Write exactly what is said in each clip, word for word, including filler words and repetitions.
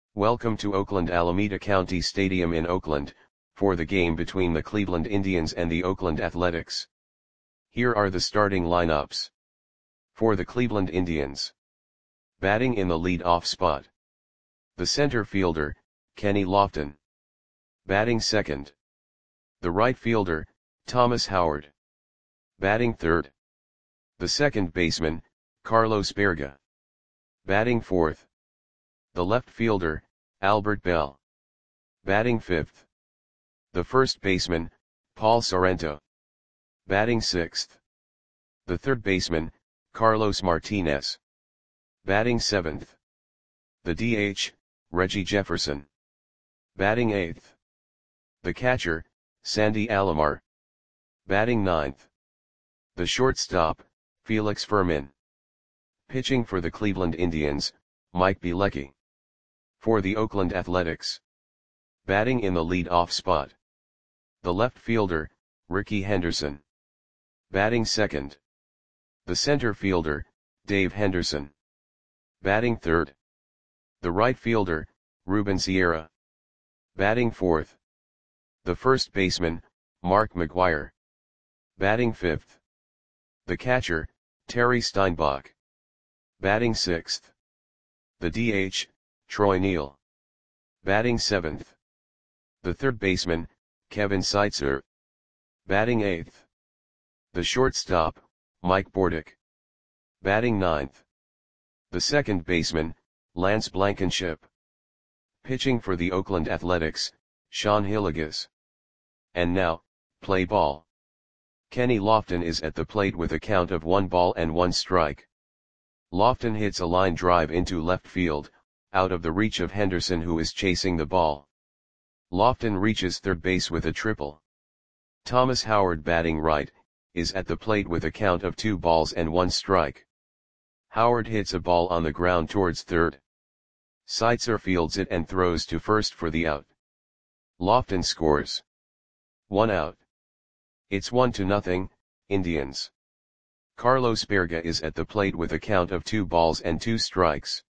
Welcome to Oakland Alameda County Stadium in Oakland, for the game between the Cleveland Indians and the Oakland Athletics. Here are the starting lineups. For the Cleveland Indians. Batting in the lead-off spot. The center fielder, Kenny Lofton. Batting second. The right fielder, Thomas Howard. Batting third. The second baseman, Carlos Berga. Batting fourth. The left fielder, Albert Belle. Batting fifth. The first baseman, Paul Sorrento. Batting sixth. The third baseman, Carlos Martinez. Batting seventh. The D H, Reggie Jefferson. Batting eighth. The catcher, Sandy Alomar. Batting ninth. The shortstop, Felix Fermin. Pitching for the Cleveland Indians, Mike Bielecki. For the Oakland Athletics. Batting in the lead-off spot. The left fielder, Rickey Henderson. Batting second. The center fielder, Dave Henderson. Batting third. The right fielder, Ruben Sierra. Batting fourth. The first baseman, Mark McGwire. Batting fifth. The catcher, Terry Steinbach. Batting sixth. The D H, Troy Neal. Batting seventh. The third baseman, Kevin Seitzer. Batting eighth. The shortstop, Mike Bordick. Batting ninth. The second baseman, Lance Blankenship. Pitching for the Oakland Athletics, Sean Hillegas. And now, play ball. Kenny Lofton is at the plate with a count of one ball and one strike. Lofton hits a line drive into left field, out of the reach of Henderson, who is chasing the ball. Lofton reaches third base with a triple. Thomas Howard, batting right, is at the plate with a count of two balls and one strike. Howard hits a ball on the ground towards third. Seitzer fields it and throws to first for the out. Lofton scores. One out. It's one to nothing, Indians. Carlos Berga is at the plate with a count of two balls and two strikes.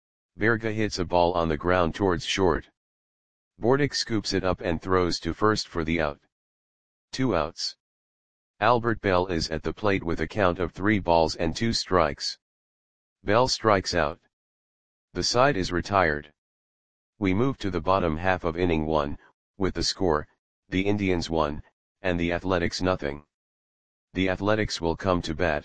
Berga hits a ball on the ground towards short. Bordick scoops it up and throws to first for the out. Two outs. Albert Belle is at the plate with a count of three balls and two strikes. Belle strikes out. The side is retired. We move to the bottom half of inning one, with the score, the Indians one, and the Athletics nothing. The Athletics will come to bat.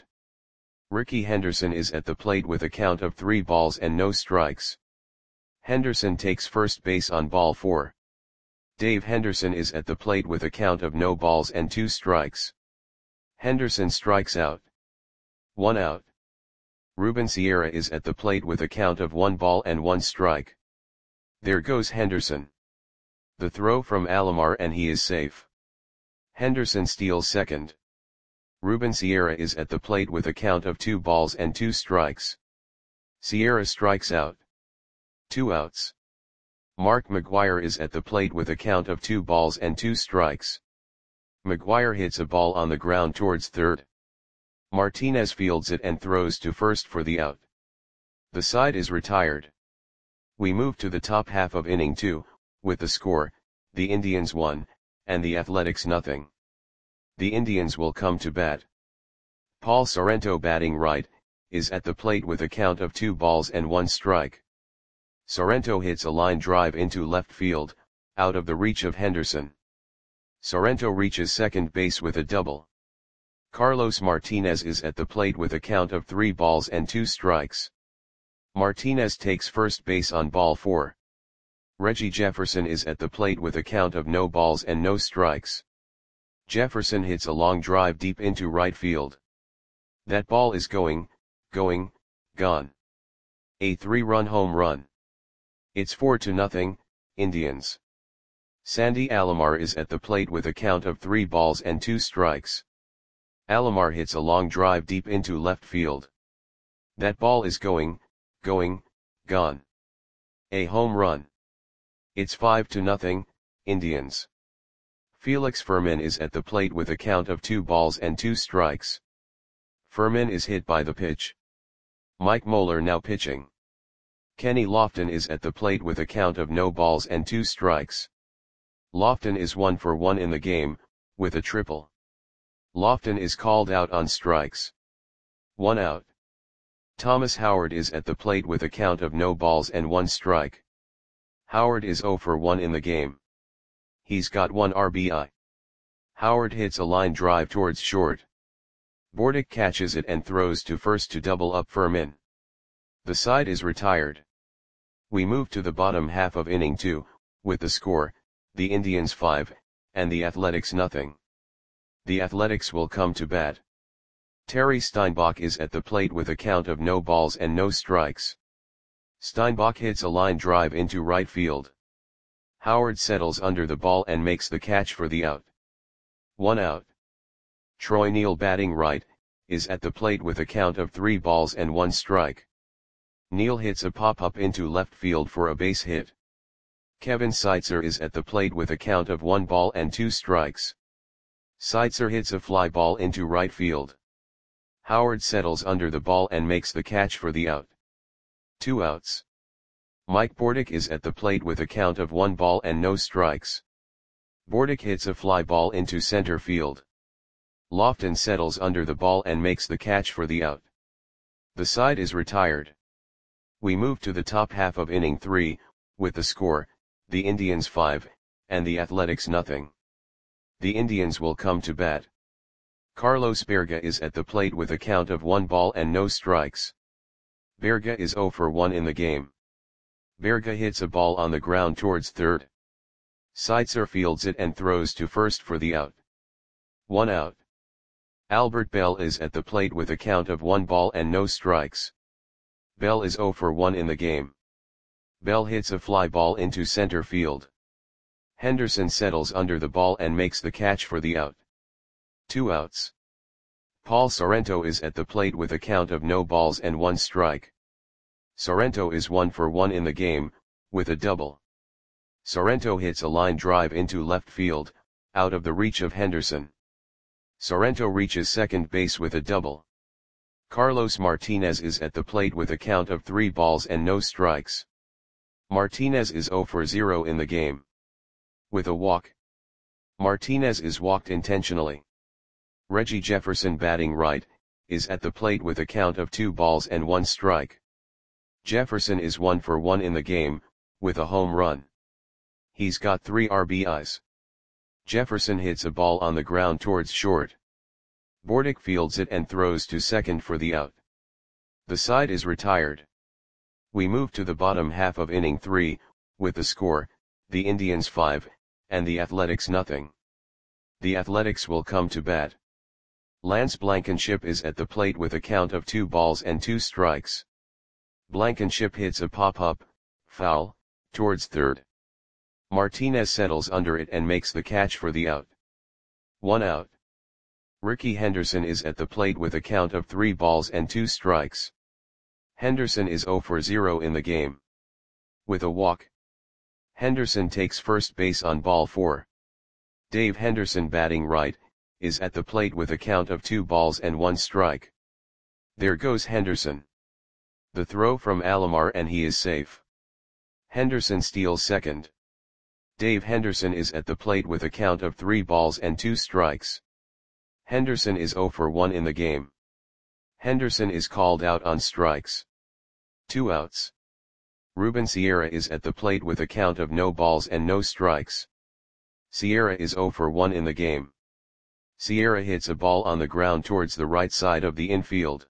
Rickey Henderson is at the plate with a count of three balls and no strikes. Henderson takes first base on ball four. Dave Henderson is at the plate with a count of no balls and two strikes. Henderson strikes out. One out. Ruben Sierra is at the plate with a count of one ball and one strike. There goes Henderson. The throw from Alomar and he is safe. Henderson steals second. Ruben Sierra is at the plate with a count of two balls and two strikes. Sierra strikes out. Two outs. Mark McGwire is at the plate with a count of two balls and two strikes. McGwire hits a ball on the ground towards third. Martinez fields it and throws to first for the out. The side is retired. We move to the top half of inning two, with the score, the Indians one, and the Athletics nothing. The Indians will come to bat. Paul Sorrento, batting right, is at the plate with a count of two balls and one strike. Sorrento hits a line drive into left field, out of the reach of Henderson. Sorrento reaches second base with a double. Carlos Martinez is at the plate with a count of three balls and two strikes. Martinez takes first base on ball four. Reggie Jefferson is at the plate with a count of no balls and no strikes. Jefferson hits a long drive deep into right field. That ball is going, going, gone. A three-run home run. It's four to nothing, Indians. Sandy Alomar is at the plate with a count of three balls and two strikes. Alomar hits a long drive deep into left field. That ball is going, going, gone. A home run. It's five to nothing, Indians. Felix Fermin is at the plate with a count of two balls and two strikes. Fermin is hit by the pitch. Mike Moeller now pitching. Kenny Lofton is at the plate with a count of no balls and two strikes. Lofton is one for one in the game, with a triple. Lofton is called out on strikes. One out. Thomas Howard is at the plate with a count of no balls and one strike. Howard is zero for one in the game. He's got one R B I. Howard hits a line drive towards short. Bordick catches it and throws to first to double up Furman. The side is retired. We move to the bottom half of inning two, with the score, the Indians five, and the Athletics nothing. The Athletics will come to bat. Terry Steinbach is at the plate with a count of no balls and no strikes. Steinbach hits a line drive into right field. Howard settles under the ball and makes the catch for the out. One out. Troy Neal, batting right, is at the plate with a count of three balls and one strike. Neal hits a pop-up into left field for a base hit. Kevin Seitzer is at the plate with a count of one ball and two strikes. Seitzer hits a fly ball into right field. Howard settles under the ball and makes the catch for the out. Two outs. Mike Bordick is at the plate with a count of one ball and no strikes. Bordick hits a fly ball into center field. Lofton settles under the ball and makes the catch for the out. The side is retired. We move to the top half of inning three, with the score, the Indians five, and the Athletics nothing. The Indians will come to bat. Carlos Berga is at the plate with a count of one ball and no strikes. Berga is zero for one in the game. Berga hits a ball on the ground towards third. Seitzer fields it and throws to first for the out. One out. Albert Bell is at the plate with a count of one ball and no strikes. Bell is zero for one in the game. Bell hits a fly ball into center field. Henderson settles under the ball and makes the catch for the out. Two outs. Paul Sorrento is at the plate with a count of no balls and one strike. Sorrento is one for one in the game, with a double. Sorrento hits a line drive into left field, out of the reach of Henderson. Sorrento reaches second base with a double. Carlos Martinez is at the plate with a count of three balls and no strikes. Martinez is zero for zero in the game. With a walk. Martinez is walked intentionally. Reggie Jefferson, batting right, is at the plate with a count of two balls and one strike. Jefferson is one for one in the game, with a home run. He's got three R B Is. Jefferson hits a ball on the ground towards short. Bordick fields it and throws to second for the out. The side is retired. We move to the bottom half of inning three, with the score, the Indians five, and the Athletics nothing. The Athletics will come to bat. Lance Blankenship is at the plate with a count of two balls and two strikes. Blankenship hits a pop-up, foul, towards third. Martinez settles under it and makes the catch for the out. One out. Ricky Henderson is at the plate with a count of three balls and two strikes. Henderson is zero for zero in the game. With a walk. Henderson takes first base on ball four. Dave Henderson, batting right, is at the plate with a count of two balls and one strike. There goes Henderson. The throw from Alomar and he is safe. Henderson steals second. Dave Henderson is at the plate with a count of three balls and two strikes. Henderson is zero for one in the game. Henderson is called out on strikes. Two outs. Ruben Sierra is at the plate with a count of no balls and no strikes. Sierra is zero for one in the game. Sierra hits a ball on the ground towards the right side of the infield.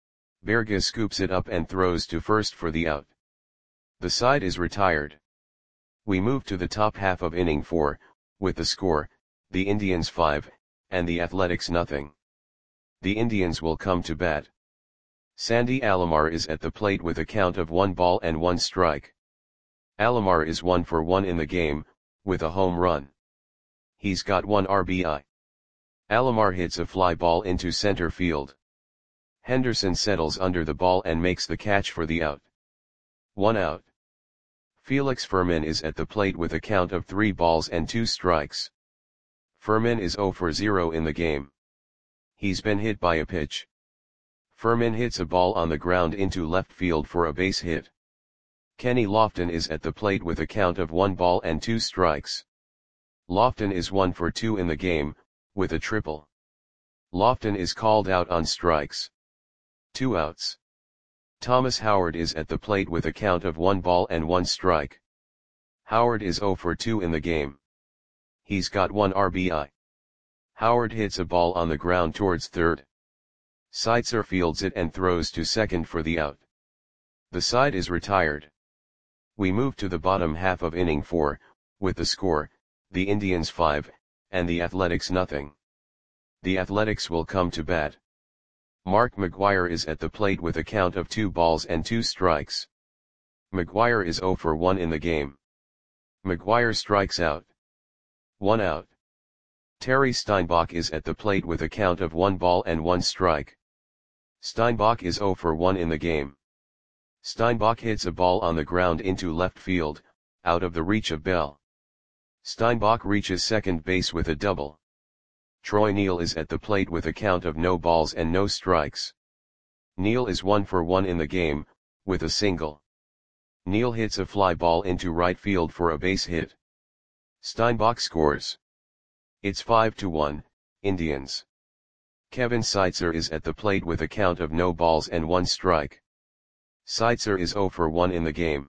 Berga scoops it up and throws to first for the out. The side is retired. We move to the top half of inning four, with the score, the Indians five, and the Athletics nothing. The Indians will come to bat. Sandy Alomar is at the plate with a count of one ball and one strike. Alomar is one for one in the game, with a home run. He's got one R B I. Alomar hits a fly ball into center field. Henderson settles under the ball and makes the catch for the out. One out. Felix Furman is at the plate with a count of three balls and two strikes. Furman is zero for zero in the game. He's been hit by a pitch. Furman hits a ball on the ground into left field for a base hit. Kenny Lofton is at the plate with a count of one ball and two strikes. Lofton is one for two in the game, with a triple. Lofton is called out on strikes. Two outs. Thomas Howard is at the plate with a count of one ball and one strike. Howard is zero for two in the game. He's got one R B I. Howard hits a ball on the ground towards third. Seitzer fields it and throws to second for the out. The side is retired. We move to the bottom half of inning four, with the score, the Indians five, and the Athletics nothing. The Athletics will come to bat. Mark McGwire is at the plate with a count of two balls and two strikes. McGwire is zero for one in the game. McGwire strikes out. One out. Terry Steinbach is at the plate with a count of one ball and one strike. Steinbach is zero for one in the game. Steinbach hits a ball on the ground into left field, out of the reach of Bell. Steinbach reaches second base with a double. Troy Neal is at the plate with a count of no balls and no strikes. Neal is one for one in the game, with a single. Neal hits a fly ball into right field for a base hit. Steinbach scores. It's five to one, Indians. Kevin Seitzer is at the plate with a count of no balls and one strike. Seitzer is zero for one in the game.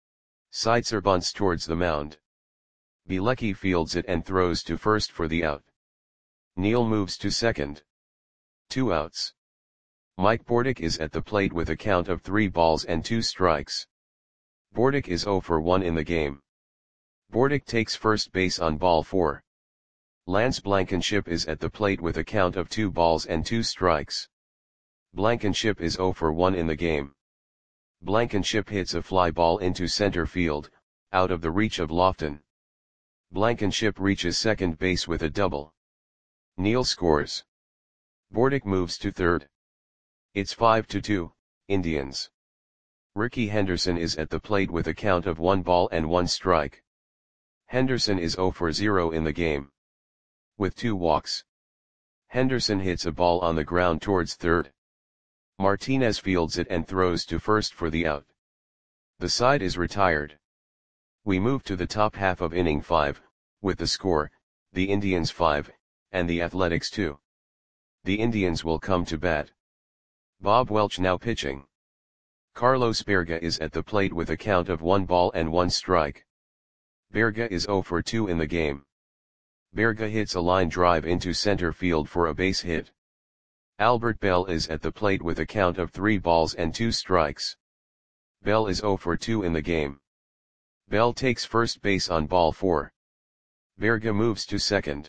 Seitzer bunts towards the mound. Bielecki fields it and throws to first for the out. Neal moves to second. Two outs. Mike Bordick is at the plate with a count of three balls and two strikes. Bordick is zero for one in the game. Bordick takes first base on ball four. Lance Blankenship is at the plate with a count of two balls and two strikes. Blankenship is zero for one in the game. Blankenship hits a fly ball into center field, out of the reach of Lofton. Blankenship reaches second base with a double. Neal scores. Bordick moves to third. It's five to two, Indians. Ricky Henderson is at the plate with a count of one ball and one strike. Henderson is zero for zero in the game. With two walks. Henderson hits a ball on the ground towards third. Martinez fields it and throws to first for the out. The side is retired. We move to the top half of inning five, with the score, the Indians five, and the Athletics two. The Indians will come to bat. Bob Welch now pitching. Carlos Berga is at the plate with a count of one ball and one strike. Berga is zero for two in the game. Berga hits a line drive into center field for a base hit. Albert Bell is at the plate with a count of three balls and two strikes. Bell is zero for two in the game. Bell takes first base on ball four. Berga moves to second.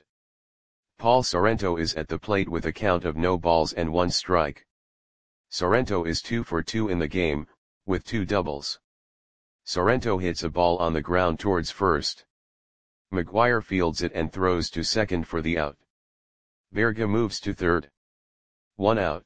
Paul Sorrento is at the plate with a count of no balls and one strike. Sorrento is two for two in the game, with two doubles. Sorrento hits a ball on the ground towards first. McGwire fields it and throws to second for the out. Berga moves to third. One out.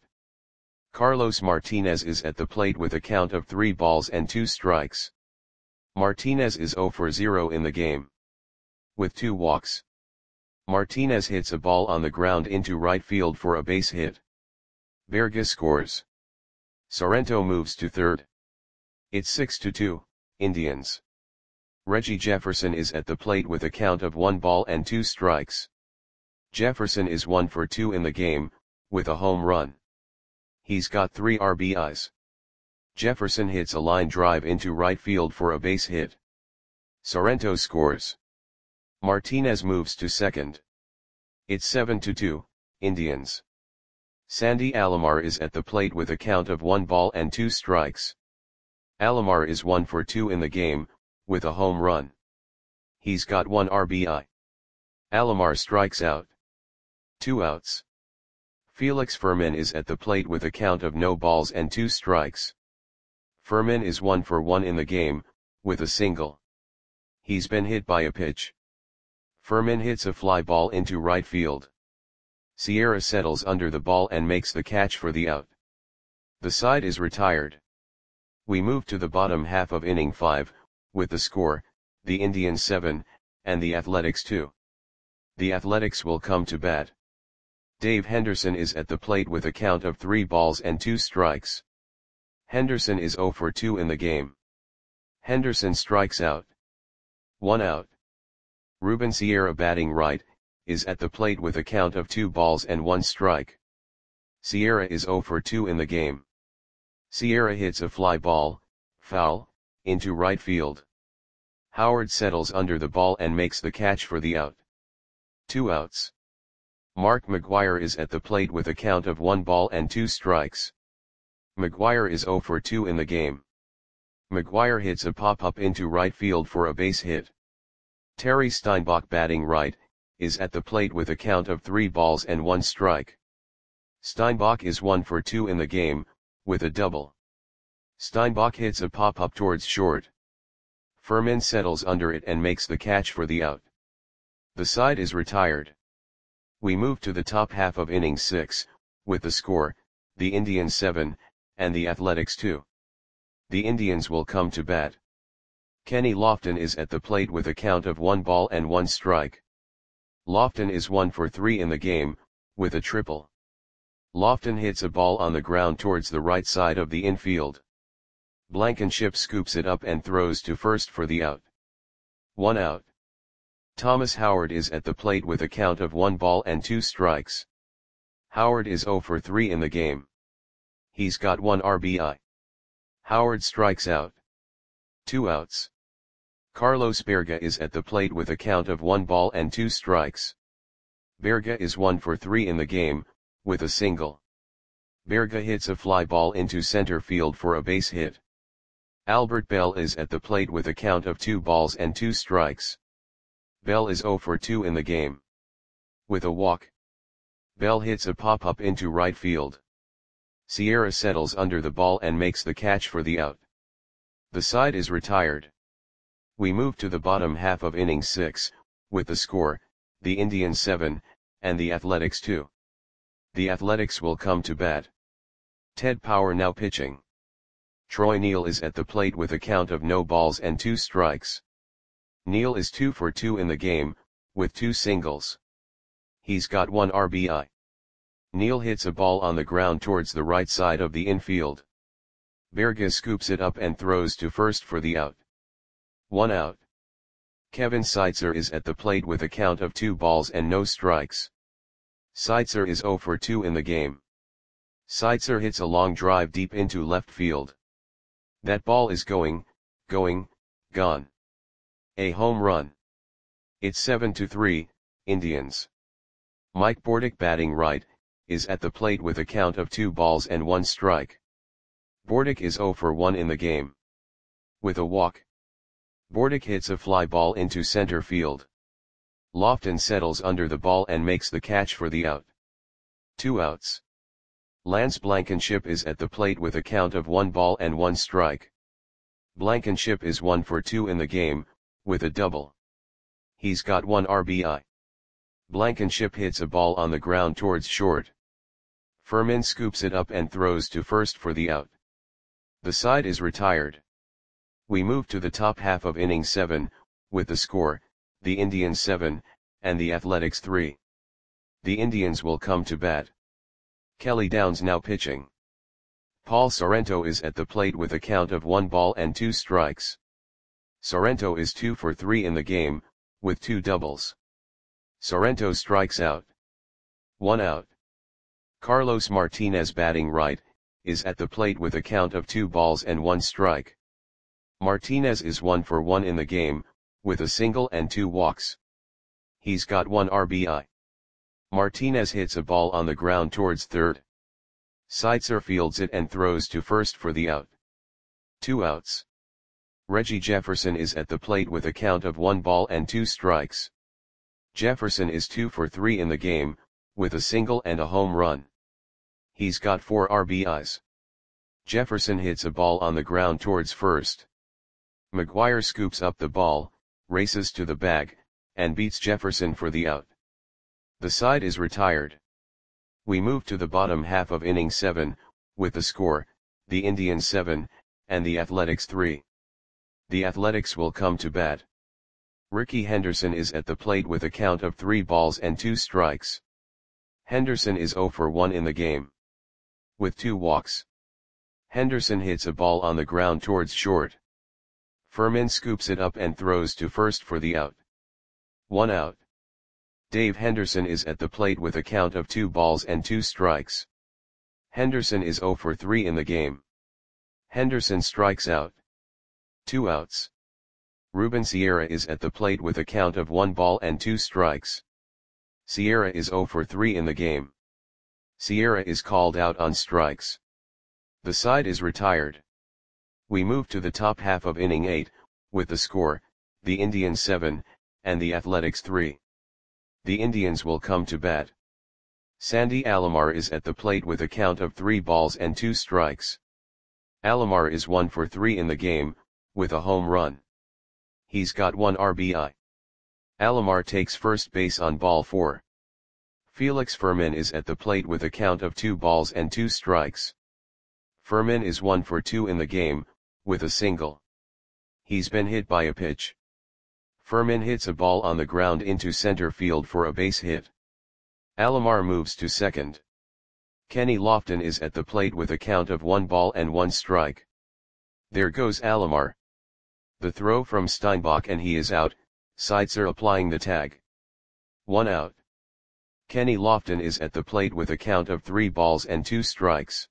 Carlos Martinez is at the plate with a count of three balls and two strikes. Martinez is zero for zero in the game. With two walks. Martinez hits a ball on the ground into right field for a base hit. Berga scores. Sorrento moves to third. It's six to two, Indians. Reggie Jefferson is at the plate with a count of one ball and two strikes. Jefferson is one for two in the game, with a home run. He's got three R B Is. Jefferson hits a line drive into right field for a base hit. Sorrento scores. Martinez moves to second. It's seven to two, Indians. Sandy Alomar is at the plate with a count of one ball and two strikes. Alomar is one for two in the game, with a home run. He's got one R B I. Alomar strikes out. Two outs. Felix Fermin is at the plate with a count of no balls and two strikes. Fermin is one for one in the game, with a single. He's been hit by a pitch. Fermin hits a fly ball into right field. Sierra settles under the ball and makes the catch for the out. The side is retired. We move to the bottom half of inning five, with the score, the Indians seven, and the Athletics two. The Athletics will come to bat. Dave Henderson is at the plate with a count of three balls and two strikes. Henderson is zero for two in the game. Henderson strikes out. One out. Ruben Sierra batting right, is at the plate with a count of two balls and one strike. Sierra is zero for two in the game. Sierra hits a fly ball, foul, into right field. Howard settles under the ball and makes the catch for the out. Two outs. Mark McGwire is at the plate with a count of one ball and two strikes. McGwire is zero for two in the game. McGwire hits a pop-up into right field for a base hit. Terry Steinbach batting right, is at the plate with a count of three balls and one strike. Steinbach is one for two in the game, with a double. Steinbach hits a pop-up towards short. Furman settles under it and makes the catch for the out. The side is retired. We move to the top half of inning six, with the score, the Indians seven, and the Athletics two. The Indians will come to bat. Kenny Lofton is at the plate with a count of one ball and one strike. Lofton is one for three in the game, with a triple. Lofton hits a ball on the ground towards the right side of the infield. Blankenship scoops it up and throws to first for the out. One out. Thomas Howard is at the plate with a count of one ball and two strikes. Howard is zero for three in the game. He's got one R B I. Howard strikes out. Two outs. Carlos Berga is at the plate with a count of one ball and two strikes. Berga is one for three in the game, with a single. Berga hits a fly ball into center field for a base hit. Albert Bell is at the plate with a count of two balls and two strikes. Bell is zero for two in the game. With a walk. Bell hits a pop-up into right field. Sierra settles under the ball and makes the catch for the out. The side is retired. We move to the bottom half of inning six, with the score, the Indians seven, and the Athletics two. The Athletics will come to bat. Ted Power now pitching. Troy Neal is at the plate with a count of no balls and two strikes. Neal is two for two in the game, with two singles. He's got one R B I. Neal hits a ball on the ground towards the right side of the infield. Berga scoops it up and throws to first for the out. One out. Kevin Seitzer is at the plate with a count of two balls and no strikes. Seitzer is zero for two in the game. Seitzer hits a long drive deep into left field. That ball is going, going, gone. A home run. It's seven to three, Indians. Mike Bordick batting right, is at the plate with a count of two balls and one strike. Bordick is zero for one in the game. With a walk. Bordick hits a fly ball into center field. Lofton settles under the ball and makes the catch for the out. Two outs. Lance Blankenship is at the plate with a count of one ball and one strike. Blankenship is one for two in the game, with a double. He's got one R B I. Blankenship hits a ball on the ground towards short. Furman scoops it up and throws to first for the out. The side is retired. We move to the top half of inning seven, with the score, the Indians seven, and the Athletics three. The Indians will come to bat. Kelly Downs now pitching. Paul Sorrento is at the plate with a count of one ball and two strikes. Sorrento is two for three in the game, with two doubles. Sorrento strikes out. One out. Carlos Martinez batting right, is at the plate with a count of two balls and one strike. Martinez is one for one in the game, with a single and two walks. He's got one R B I. Martinez hits a ball on the ground towards third. Seitzer fields it and throws to first for the out. Two outs. Reggie Jefferson is at the plate with a count of one ball and two strikes. Jefferson is two for three in the game, with a single and a home run. He's got four R B Is. Jefferson hits a ball on the ground towards first. McGwire scoops up the ball, races to the bag, and beats Jefferson for the out. The side is retired. We move to the bottom half of inning seven, with the score, the Indians seven, and the Athletics three. The Athletics will come to bat. Ricky Henderson is at the plate with a count of three balls and two strikes. Henderson is zero for one in the game. With two walks. Henderson hits a ball on the ground towards short. Furman scoops it up and throws to first for the out. One out. Dave Henderson is at the plate with a count of two balls and two strikes. Henderson is zero for three in the game. Henderson strikes out. Two outs. Ruben Sierra is at the plate with a count of one ball and two strikes. Sierra is zero for three in the game. Sierra is called out on strikes. The side is retired. We move to the top half of inning eight, with the score, the Indians seven, and the Athletics three. The Indians will come to bat. Sandy Alomar is at the plate with a count of three balls and two strikes. Alomar is one for three in the game, with a home run. He's got one R B I. Alomar takes first base on ball four. Felix Furman is at the plate with a count of two balls and two strikes. Furman is one for two in the game, with a single. He's been hit by a pitch. Furman hits a ball on the ground into center field for a base hit. Alomar moves to second. Kenny Lofton is at the plate with a count of one ball and one strike. There goes Alomar. The throw from Steinbach and he is out, Seitzer applying the tag. One out. Kenny Lofton is at the plate with a count of three balls and two strikes.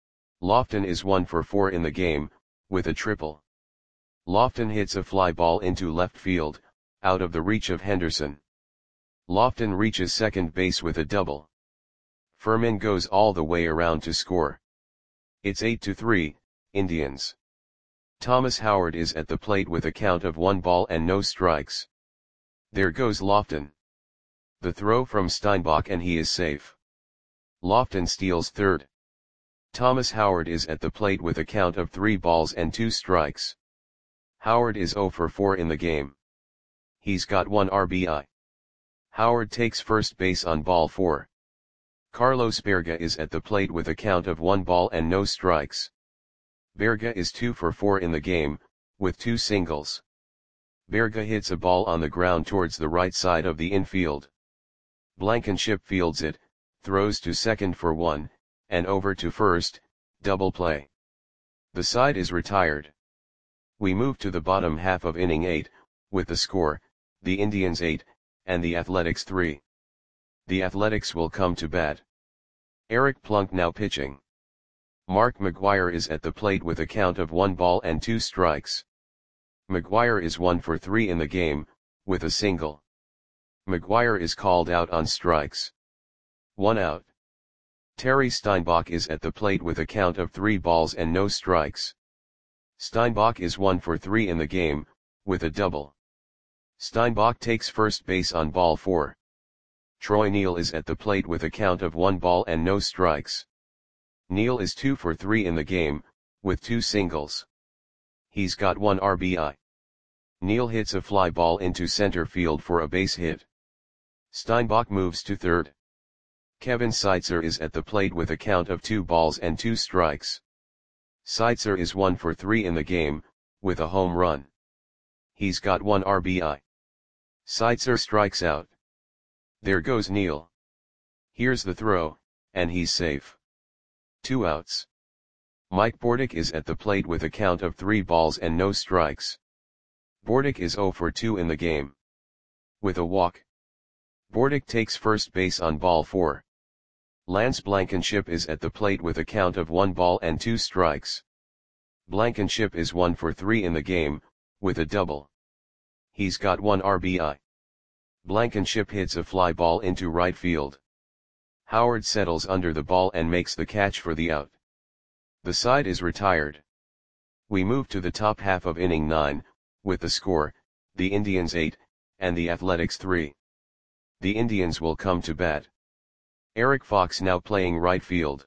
Lofton is one for four in the game, with a triple. Lofton hits a fly ball into left field, out of the reach of Henderson. Lofton reaches second base with a double. Furman goes all the way around to score. It's eight to three, Indians. Thomas Howard is at the plate with a count of one ball and no strikes. There goes Lofton. The throw from Steinbach and he is safe. Lofton steals third. Thomas Howard is at the plate with a count of three balls and two strikes. Howard is zero for four in the game. He's got one R B I. Howard takes first base on ball four. Carlos Berga is at the plate with a count of one ball and no strikes. Berga is two for four in the game, with two singles. Berga hits a ball on the ground towards the right side of the infield. Blankenship fields it, throws to second for one, and over to first, double play. The side is retired. We move to the bottom half of inning eight, with the score, the Indians eight, and the Athletics three. The Athletics will come to bat. Eric Plunk now pitching. Mark McGuire is at the plate with a count of one ball and two strikes. McGuire is one for three in the game, with a single. McGuire is called out on strikes. One out. Terry Steinbach is at the plate with a count of three balls and no strikes. Steinbach is one for three in the game, with a double. Steinbach takes first base on ball four. Troy Neal is at the plate with a count of one ball and no strikes. Neal is two for three in the game, with two singles. He's got one R B I. Neal hits a fly ball into center field for a base hit. Steinbach moves to third. Kevin Seitzer is at the plate with a count of two balls and two strikes. Seitzer is one for three in the game, with a home run. He's got one R B I. Seitzer strikes out. There goes Neal. Here's the throw, and he's safe. Two outs. Mike Bordick is at the plate with a count of three balls and no strikes. Bordick is zero for two in the game. With a walk. Bordick takes first base on ball four. Lance Blankenship is at the plate with a count of one ball and two strikes. Blankenship is one for three in the game, with a double. He's got one R B I. Blankenship hits a fly ball into right field. Howard settles under the ball and makes the catch for the out. The side is retired. We move to the top half of inning nine, with the score, the Indians eight, and the Athletics three. The Indians will come to bat. Eric Fox now playing right field.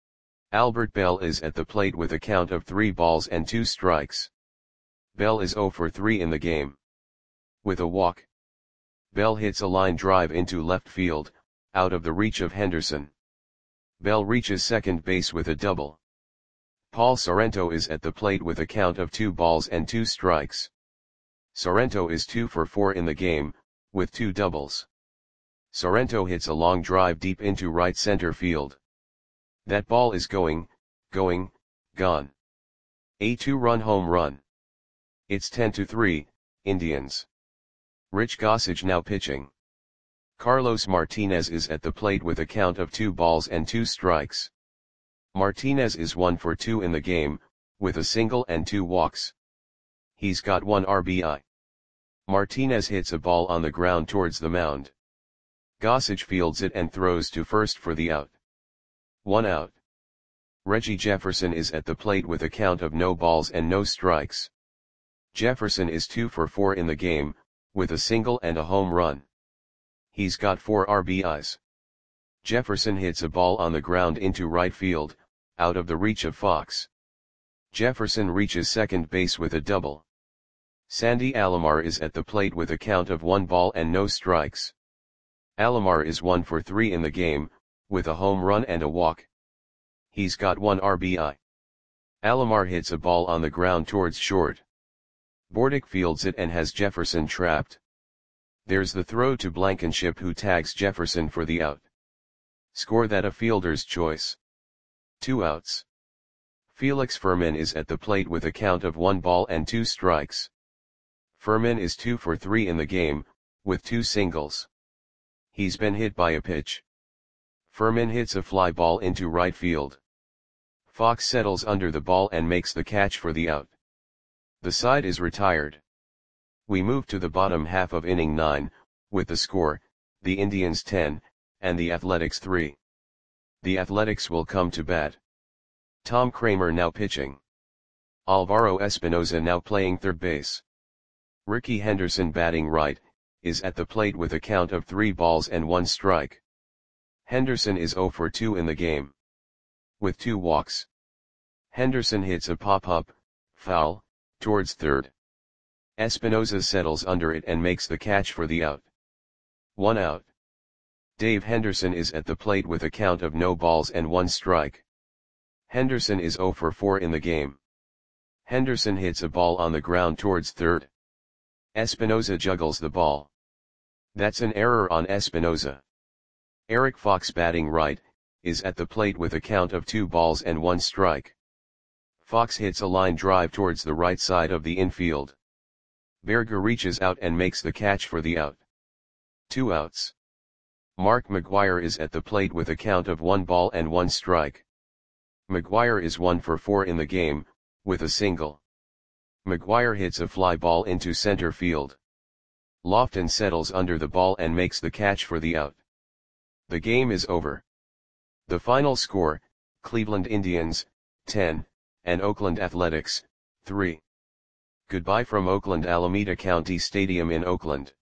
Albert Bell is at the plate with a count of three balls and two strikes. Bell is zero for three in the game. With a walk. Bell hits a line drive into left field, out of the reach of Henderson. Bell reaches second base with a double. Paul Sorrento is at the plate with a count of two balls and two strikes. Sorrento is two for four in the game, with two doubles. Sorrento hits a long drive deep into right center field. That ball is going, going, gone. A two-run home run. It's ten to three, Indians. Rich Gossage now pitching. Carlos Martinez is at the plate with a count of two balls and two strikes. Martinez is one for two in the game, with a single and two walks. He's got one R B I. Martinez hits a ball on the ground towards the mound. Gossage fields it and throws to first for the out. One out. Reggie Jefferson is at the plate with a count of no balls and no strikes. Jefferson is two for four in the game, with a single and a home run. He's got four R B Is. Jefferson hits a ball on the ground into right field, out of the reach of Fox. Jefferson reaches second base with a double. Sandy Alomar is at the plate with a count of one ball and no strikes. Alomar is one for three in the game, with a home run and a walk. He's got one R B I. Alomar hits a ball on the ground towards short. Bordick fields it and has Jefferson trapped. There's the throw to Blankenship, who tags Jefferson for the out. Score that a fielder's choice. Two outs. Felix Fermin is at the plate with a count of one ball and two strikes. Fermin is two for three in the game, with two singles. He's been hit by a pitch. Fermin hits a fly ball into right field. Fox settles under the ball and makes the catch for the out. The side is retired. We move to the bottom half of inning nine, with the score, the Indians ten, and the Athletics three. The Athletics will come to bat. Tom Kramer now pitching. Alvaro Espinoza now playing third base. Ricky Henderson batting right, is at the plate with a count of three balls and one strike. Henderson is zero for two in the game, with two walks. Henderson hits a pop-up, foul, towards third. Espinoza settles under it and makes the catch for the out. One out. Dave Henderson is at the plate with a count of no balls and one strike. Henderson is zero for four in the game. Henderson hits a ball on the ground towards third. Espinoza juggles the ball. That's an error on Espinoza. Eric Fox batting right, is at the plate with a count of two balls and one strike. Fox hits a line drive towards the right side of the infield. Berger reaches out and makes the catch for the out. Two outs. Mark McGwire is at the plate with a count of one ball and one strike. McGwire is one for four in the game, with a single. McGwire hits a fly ball into center field. Lofton settles under the ball and makes the catch for the out. The game is over. The final score, Cleveland Indians, ten, and Oakland Athletics, three. Goodbye from Oakland Alameda County Stadium in Oakland.